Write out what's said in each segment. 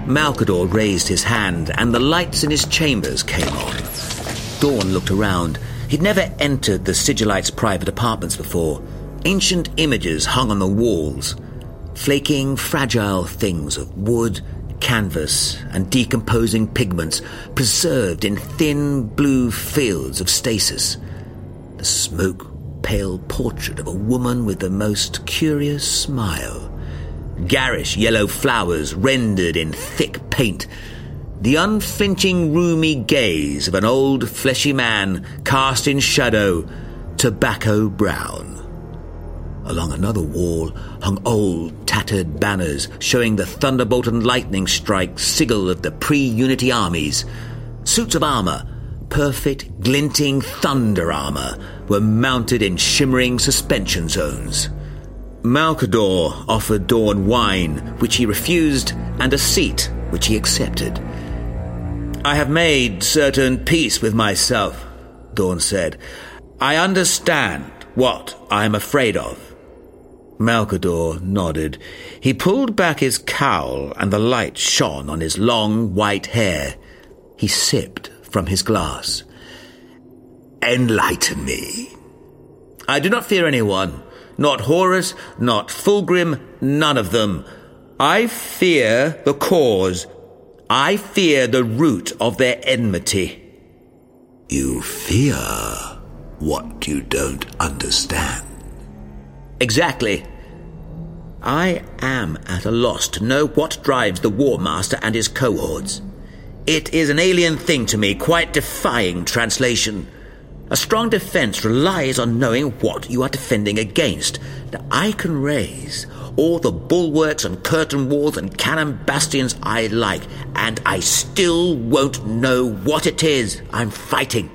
Malcador raised his hand, and the lights in his chambers came on. Dawn looked around. He'd never entered the Sigillites' private apartments before. Ancient images hung on the walls. Flaking, fragile things of wood, canvas, and decomposing pigments preserved in thin blue fields of stasis. The smoke-pale portrait of a woman with the most curious smile. Garish yellow flowers rendered in thick paint. The unflinching roomy gaze of an old fleshy man cast in shadow, tobacco brown. Along another wall hung old, tattered banners showing the thunderbolt and lightning strike sigil of the pre-Unity armies. Suits of armor, perfect, glinting thunder armor, were mounted in shimmering suspension zones. Malcador offered Dawn wine, which he refused, and a seat, which he accepted. "I have made certain peace with myself," Dawn said. "I understand what I am afraid of." Malcador nodded. He pulled back his cowl, and the light shone on his long white hair. He sipped from his glass. "Enlighten me." "I do not fear anyone. Not Horus, not Fulgrim, none of them. I fear the cause. I fear the root of their enmity." "You fear what you don't understand." "Exactly. I am at a loss to know what drives the War Master and his cohorts. It is an alien thing to me, quite defying translation. A strong defense relies on knowing what you are defending against. Now, I can raise all the bulwarks and curtain walls and cannon bastions I like, and I still won't know what it is I'm fighting."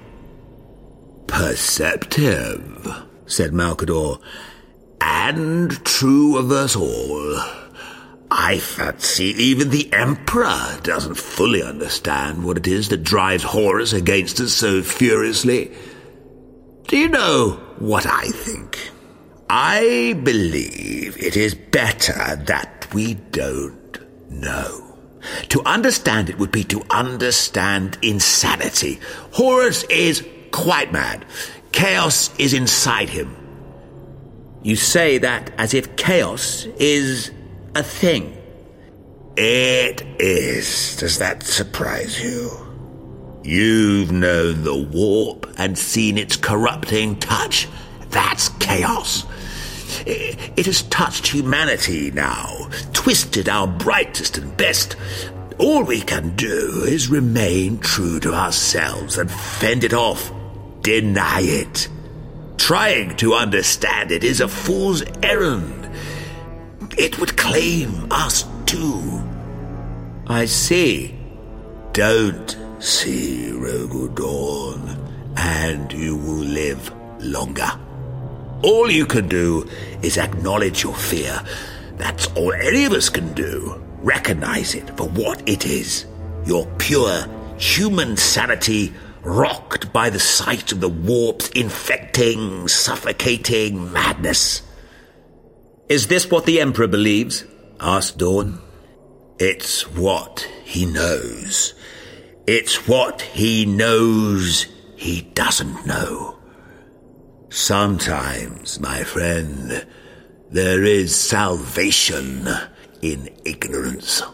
"Perceptive," said Malcador, "and true of us all. I fancy even the Emperor doesn't fully understand what it is that drives Horus against us so furiously. Do you know what I think? I believe it is better that we don't know. To understand it would be to understand insanity. Horus is quite mad. Chaos is inside him." "You say that as if chaos is a thing." "It is. Does that surprise you? You've known the warp and seen its corrupting touch. That's chaos. It has touched humanity now, twisted our brightest and best. All we can do is remain true to ourselves and fend it off, deny it. Trying to understand it is a fool's errand. It would claim us too." "I see." "Don't see, Rogal Dorn, and you will live longer. All you can do is acknowledge your fear. That's all any of us can do. Recognize it for what it is. Your pure human sanity, rocked by the sight of the warp's infecting, suffocating madness." "Is this what the Emperor believes?" asked Dawn. "It's what he knows. It's what he knows he doesn't know. Sometimes, my friend, there is salvation in ignorance."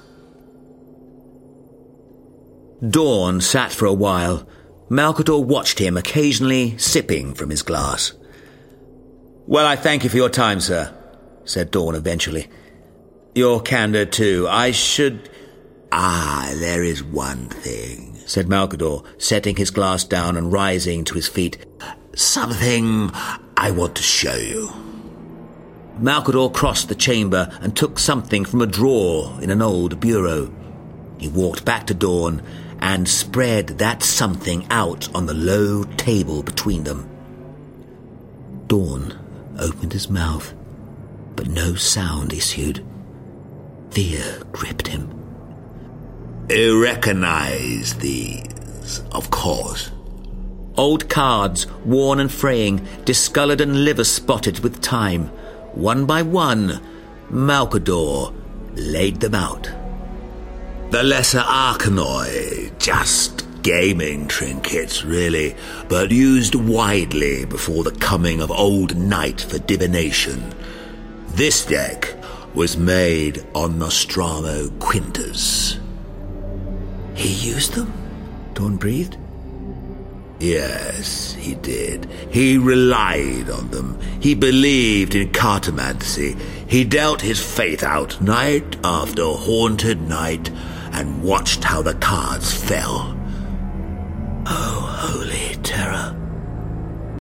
Dawn sat for a while. Malcador watched him, occasionally sipping from his glass. "Well, I thank you for your time, sir," said Dawn eventually. "Your candor, too. I should—" There is one thing," said Malcador, setting his glass down and rising to his feet. "Something I want to show you." Malcador crossed the chamber and took something from a drawer in an old bureau. He walked back to Dawn and spread that something out on the low table between them. Dawn opened his mouth, but no sound issued. Fear gripped him. "You recognize these, of course." Old cards, worn and fraying, discoloured and liver-spotted with time. One by one, Malcador laid them out. The lesser arcanoi, just gaming trinkets, really, but used widely before the coming of Old Night for divination. This deck was made on Nostramo Quintus. He used them? Dawn breathed. Yes, he did. He relied on them. He believed in cartomancy. He dealt his faith out night after haunted night and watched how the cards fell. Oh, holy